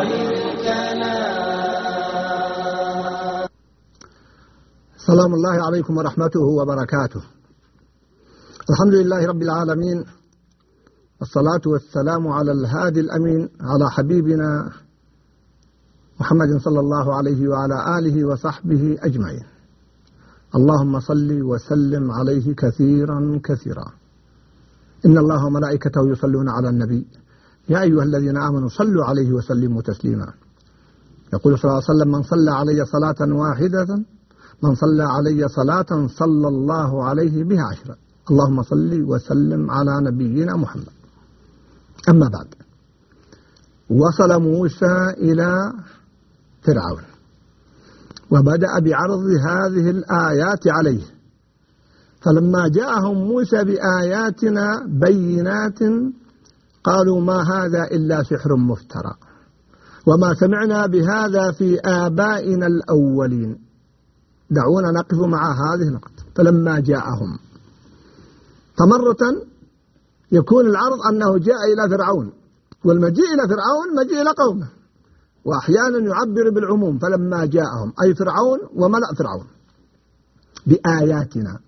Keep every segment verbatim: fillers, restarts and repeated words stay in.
سلام الله عليكم ورحمته وبركاته. الحمد لله رب العالمين، الصلاة والسلام على الهادي الأمين، على حبيبنا محمد صلى الله عليه وعلى آله وصحبه أجمعين. اللهم صل وسلم عليه كثيرا كثيرا. إن الله وملائكته يصلون على النبي يا أيها الذين آمنوا صلوا عليه وسلموا تسليما. يقول صلى الله عليه وسلم: من صلى علي صلاة واحدة من صلى علي صلاة صلى الله عليه بها عشرا. اللهم صل وسلم على نبينا محمد. أما بعد، وصل موسى إلى فرعون وبدأ بعرض هذه الآيات عليه، فلما جاءهم موسى بآياتنا بينات قالوا: ما هذا إلا سحر مفترى وما سمعنا بهذا في آبائنا الأولين. دعونا نقف مع هذه النقطة. فلما جاءهم، فمرة يكون العرض أنه جاء إلى فرعون، والمجيء إلى فرعون مجيء إلى قومه، وأحيانا يعبر بالعموم. فلما جاءهم أي فرعون وملأ فرعون بآياتنا.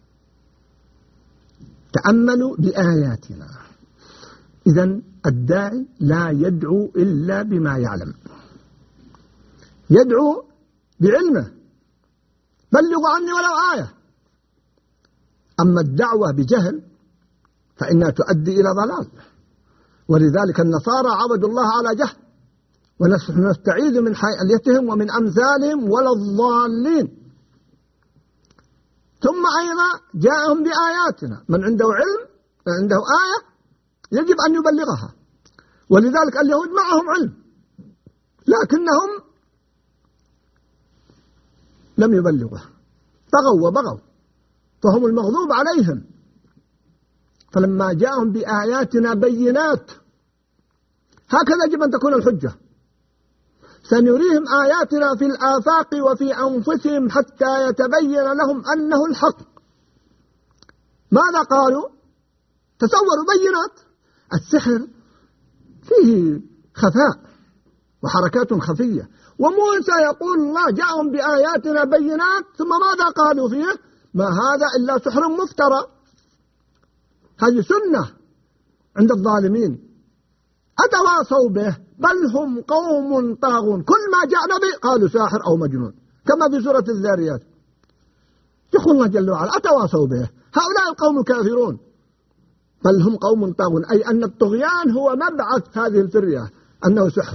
تأملوا بآياتنا. إذن الداعي لا يدعو إلا بما يعلم، يدعو بعلمه: بلغوا عني ولو آية. أما الدعوة بجهل فإنها تؤدي إلى ضلال، ولذلك النصارى عبدوا الله على جهل، ونحن نستعيذ من حيلتهم ومن أمثالهم ولا الضالين. ثم أيضا جاءهم بآياتنا. من عنده علم، من عنده آية يجب أن يبلغها، ولذلك اليهود معهم علم لكنهم لم يبلغه، طغوا وبغوا، فهم المغضوب عليهم. فلما جاءهم بآياتنا بينات، هكذا يجب أن تكون الحجة: سنريهم آياتنا في الآفاق وفي أنفسهم حتى يتبين لهم أنه الحق. ماذا قالوا؟ تصوروا بينات. السحر فيه خفاء وحركات خفية، وموسى يقول الله جاءهم بآياتنا بينات، ثم ماذا قالوا فيه؟ ما هذا إلا سحر مفترى. هذه سنة عند الظالمين، أتواصوا به، بل هم قوم طاغون. كل ما جاء نبي قالوا ساحر أو مجنون، كما في سورة الذاريات. يقول الله جل وعلا: أتواصوا به، هؤلاء القوم كافرون، بل هم قوم طاغون، أي أن الطغيان هو مبعث هذه الفرية، أنه سحر.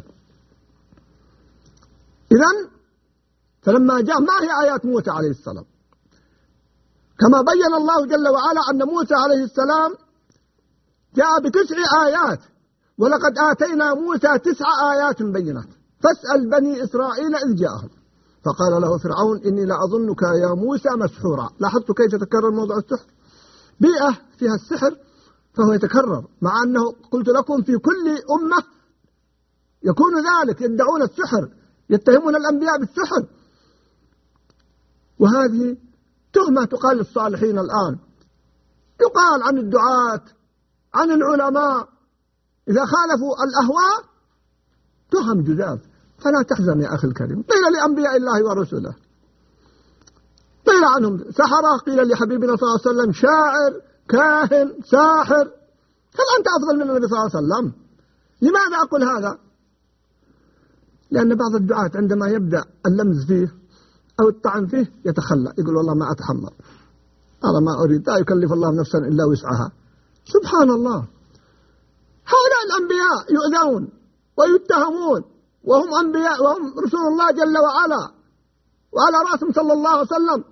إذن فلما جاء، ما هي آيات موسى عليه السلام؟ كما بين الله جل وعلا أن موسى عليه السلام جاء بتسع آيات: ولقد آتينا موسى تسع آيات بينات فاسأل بني إسرائيل إذ جاءهم فقال له فرعون إني لأظنك يا موسى مسحورا. لاحظت كيف يتكرر موضوع السحر؟ بيئة فيها السحر فهو يتكرر، مع أنه قلت لكم في كل أمة يكون ذلك، يدعون السحر، يتهمون الأنبياء بالسحر. وهذه تهمة تقال للصالحين الآن، يقال عن الدعاة، عن العلماء، إذا خالفوا الأهواء تهم جذاذ. فلا تحزن يا أخي الكريم. قيل لأنبياء الله ورسله، قيل عنهم سحرة، قيل لحبيبنا صلى الله عليه وسلم شاعر، كاهن، ساحر. هل أنت أفضل من النبي صلى الله عليه وسلم؟ لماذا أقول هذا؟ لأن بعض الدعاة عندما يبدأ اللمز فيه أو الطعن فيه يتخلى، يقول والله ما أتحمل، هذا ما أريد، لا يكلف الله نفسا إلا وسعها. سبحان الله، هؤلاء الأنبياء يؤذون ويتهمون وهم أنبياء وهم رسول الله جل وعلا، وعلى رأسهم صلى الله عليه وسلم،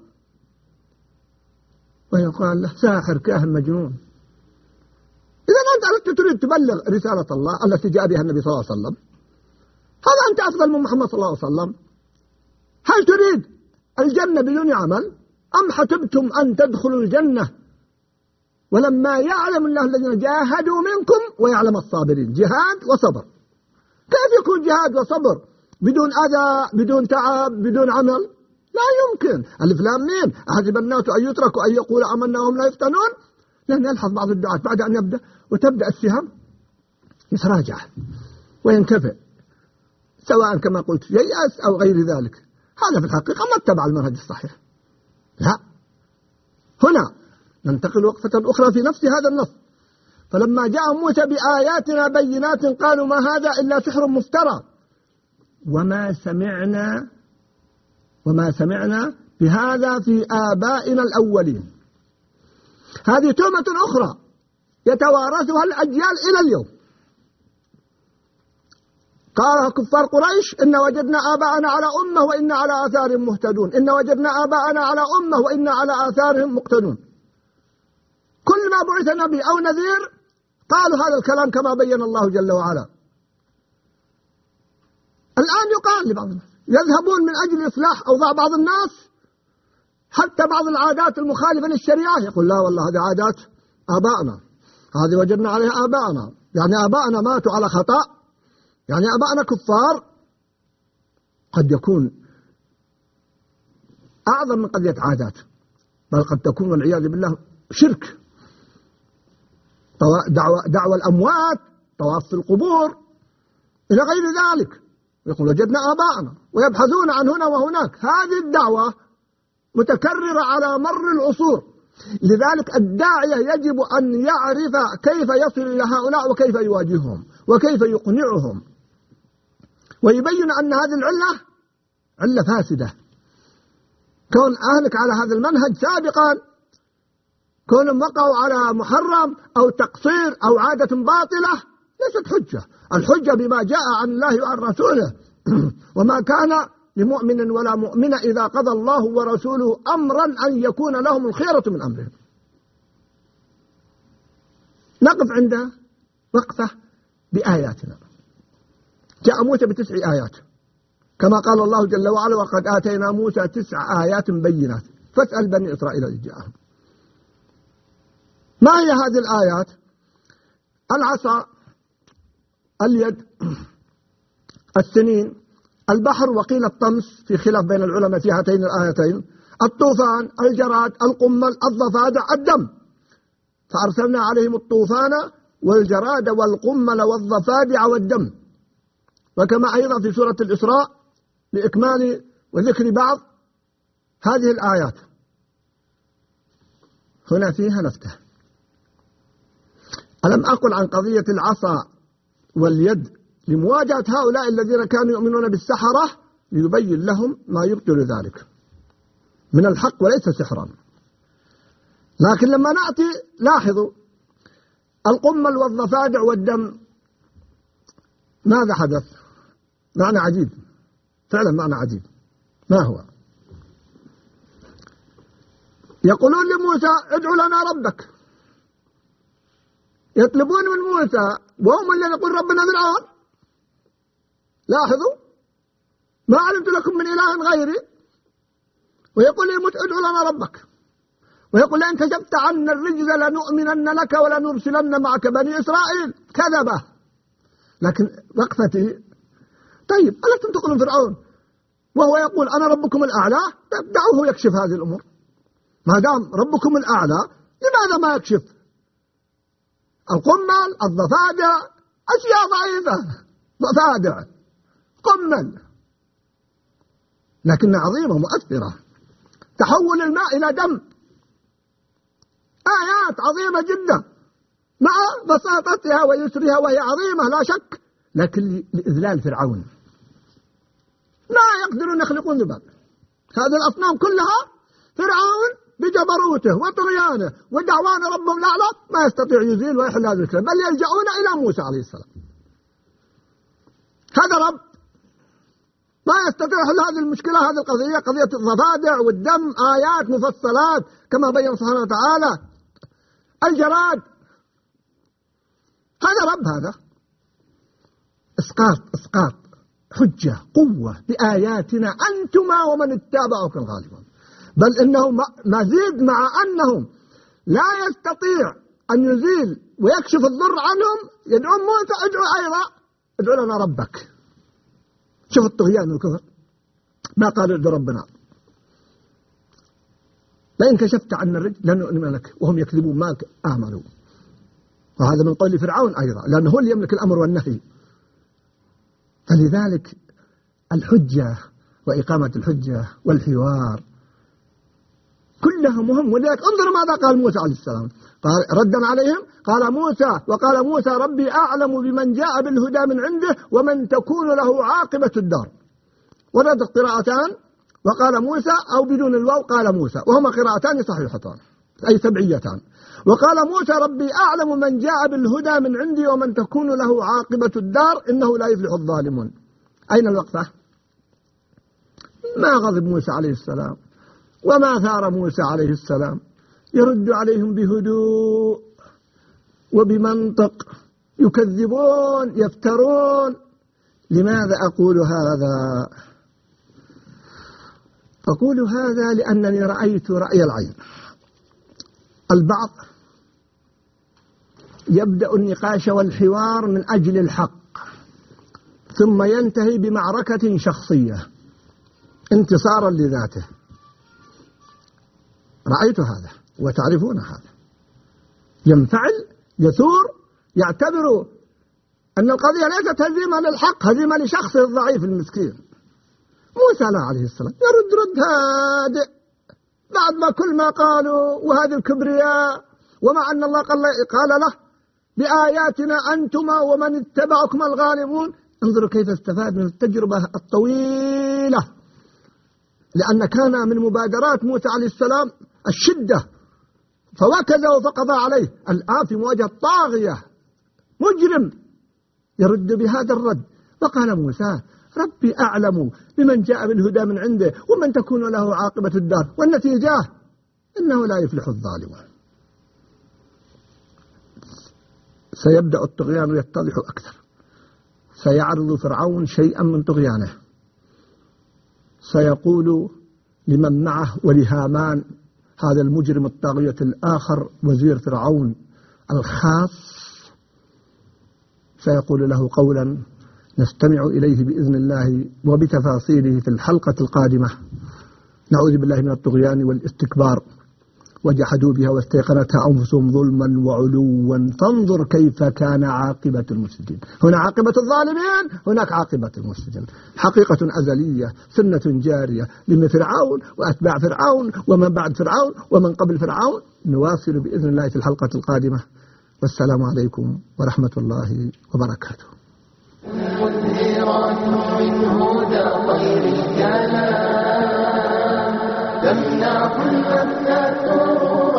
ويقال له ساحر، كاهن، مجنون. إذا أنت أنت تريد تبلغ رسالة الله التي جاء بها النبي صلى الله عليه وسلم، هذا أنت أفضل من محمد صلى الله عليه وسلم. هل تريد الجنة بدون عمل؟ أم حسبتم أن تدخلوا الجنة ولما يعلم الله الذين جاهدوا منكم ويعلم الصابرين؟ جهاد وصبر. كيف يكون جهاد وصبر بدون أذى، بدون تعب، بدون عمل؟ لا يمكن. ألف لام ميم، أحسب الناس أن يتركوا أن يقول آمنا وهم لا يفتنون. لأن يلحظ بعض الدعاة بعد أن يبدأ وتبدأ السهام يتراجع وينكفئ سواء كما قلت ييأس أو غير ذلك، هذا في الحقيقة ما اتبع المنهج الصحيح. لا، هنا ننتقل وقفة أخرى في نفس هذا النص. فلما جاء موسى بآياتنا بينات قالوا ما هذا إلا سحر مفترى وما سمعنا وما سمعنا بهذا في آبائنا الأولين. هذه تهمة أخرى يتوارثها الأجيال إلى اليوم. قالها كفار قريش: إن وجدنا آباءنا على أمة وإنا على آثارهم مهتدون، إن وجدنا آباءنا على أمة وإنا على آثارهم مقتدون. كل ما بعث نبي أو نذير قالوا هذا الكلام كما بين الله جل وعلا. الآن يقال لبعض الناس يذهبون من أجل إصلاح أوضاع بعض الناس حتى بعض العادات المخالفة للشريعة، يقول لا والله هذه عادات آبائنا، هذه وجدنا عليها آبائنا، يعني آبائنا ماتوا على خطأ، يعني آبائنا كفار. قد يكون أعظم من قضية عادات، بل قد تكون والعياذ بالله شرك، دعوة, دعوة الأموات، طواف في القبور إلى غير ذلك. يقول وجدنا آبائنا ويبحثون عن هنا وهناك. هذه الدعوة متكررة على مر العصور. لذلك الداعية يجب أن يعرف كيف يصل إلى هؤلاء وكيف يواجههم وكيف يقنعهم، ويبين أن هذه العلة علة فاسدة. كون أهلك على هذا المنهج سابقا، كونهم وقعوا على محرم أو تقصير أو عادة باطلة ليست حجة. الحجة بما جاء عن الله وعن رسوله. وما كان لمؤمن ولا مؤمنة إذا قضى الله ورسوله أمرا أن يكون لهم الخيرة من أمرهم. نقف عند وقفة بآياتنا. جاء موسى بتسع آيات كما قال الله جل وعلا: وقد آتينا موسى تسع آيات بينات فاسأل بني إسرائيل إذ جاءهم. ما هي هذه الآيات؟ العصا، اليد، السنين، البحر، وقيل الطمس في خلاف بين العلماء في هاتين الآيتين، الطوفان، الجراد، القمل، الضفادع، الدم. فأرسلنا عليهم الطوفان والجراد والقمل والضفادع والدم. وكما أيضا في سورة الإسراء لإكمال وذكر بعض هذه الآيات. هنا فيها نفتح. ألم أقل عن قضية العصا واليد لمواجهة هؤلاء الذين كانوا يؤمنون بالسحرة ليبين لهم ما يبطل ذلك من الحق وليس سحرا. لكن لما نأتي لاحظوا القمل والضفادع والدم، ماذا حدث؟ معنى عجيب، فعلا معنى عجيب. ما هو؟ يقولون لموسى: ادعو لنا ربك. يطلبون من موسى وهم الذين يقول ربنا فرعون. لاحظوا: ما علمت لكم من إله غيري. ويقول لموسى: ادعو لنا ربك. ويقول: لئن كشفت عنا الرجز لنؤمنن لك ولنرسلن معك بني إسرائيل. كذبه. لكن وقفتي: طيب ألستم تقولون فرعون وهو يقول أنا ربكم الأعلى؟ دعوه يكشف هذه الأمور. ما دام ربكم الأعلى لماذا ما يكشف القمل، الضفادع، أشياء ضعيفة، ضفادع، قمل، لكنها عظيمة مؤثرة. تحول الماء إلى دم، آيات عظيمة جدا مع بساطتها ويسرها وهي عظيمة لا شك، لكن لإذلال فرعون ما يقدرون يخلقون ذباب. هذه الأصنام كلها فرعون بجبروته وطغيانه ودعوان ربهم الأعلى ما يستطيع يزيل ويحل هذا الكلام، بل يلجؤون إلى موسى عليه السلام. هذا رب ما يستطيع حل هذه المشكلة، هذه القضية، قضية الضفادع والدم، آيات مفصلات كما بين سبحانه وتعالى. الجراد، هذا رب، هذا إسقاط إسقاط حجة قوة بآياتنا أنتما ومن اتبعكم الغالبون. بل إنه مزيد مع أنهم لا يستطيع أن يزيل ويكشف الضر عنهم، يدعون موسى: ادعو أيضا، ادعو لنا ربك. شوف الطغيان والكفر، ما قالوا ادعو ربنا. لئن كشفت عنا الرجل لنؤمن لك وهم يكذبون ما آمنوا. وهذا من قول فرعون أيضا، لأنه هو اللي يملك الأمر والنهي. فلذلك الحجة وإقامة الحجة والحوار كلها مهم. ولذلك انظروا ماذا قال موسى عليه السلام، قال ردا عليهم، قال موسى وقال موسى ربي أعلم بمن جاء بالهدى من عنده ومن تكون له عاقبة الدار. وردت قراءتان وقال موسى أو بدون الواو قال موسى، وهما قراءتان صحيحتان أي سبعيتان. وقال موسى ربي أعلم من جاء بالهدى من عندي ومن تكون له عاقبة الدار إنه لا يفلح الظالمون. أين الوقفة؟ ما غضب موسى عليه السلام وما ثار موسى عليه السلام، يرد عليهم بهدوء وبمنطق، يكذبون يفترون. لماذا أقول هذا؟ أقول هذا لأنني رأيت رأي العين. البعض يبدأ النقاش والحوار من أجل الحق ثم ينتهي بمعركة شخصية انتصارا لذاته. رأيت هذا وتعرفون هذا، ينفعل يثور يعتبر أن القضية ليست هزيمة للحق، هزيمة لشخصه الضعيف المسكين. موسى لا عليه السلام يرد رد هادئ بعد ما كل ما قالوا وهذه الكبرياء، ومع أن الله قال له بآياتنا أنتما ومن اتبعكم الغالبون. انظروا كيف استفاد من التجربة الطويلة، لأن كان من مبادرات موسى عليه السلام الشدة فوكزه فقضى عليه. الآن في مواجهة طاغية مجرم يرد بهذا الرد. وقال موسى ربي أعلم بمن جاء بالهدى من عنده ومن تكون له عاقبة الدار، والنتيجة إنه لا يفلح الظالمون. سيبدأ الطغيان يتضح أكثر، سيعرض فرعون شيئا من طغيانه، سيقول لمن معه ولهامان هذا المجرم الطاغية الآخر وزير فرعون الخاص، سيقول له قولا نستمع إليه بإذن الله وبتفاصيله في الحلقة القادمة. نعوذ بالله من الطغيان والاستكبار. وجحدوا بها واستيقنتها أنفسهم ظلما وعلوا فانظر كيف كان عاقبة المفسدين. هنا عاقبة الظالمين، هناك عاقبة المفسدين. حقيقة أزلية، سنة جارية لمن فرعون وأتباع فرعون ومن بعد فرعون ومن قبل فرعون. نواصل بإذن الله في الحلقة القادمة، والسلام عليكم ورحمة الله وبركاته. مزهرات من هدى طير الكلام تمنع كل الناس